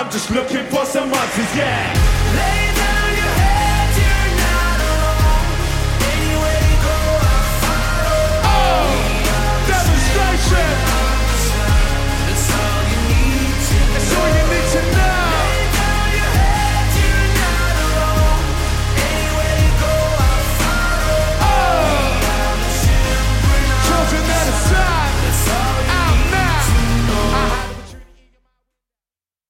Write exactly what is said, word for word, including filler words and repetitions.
I'm just looking for some answers, yeah. Lay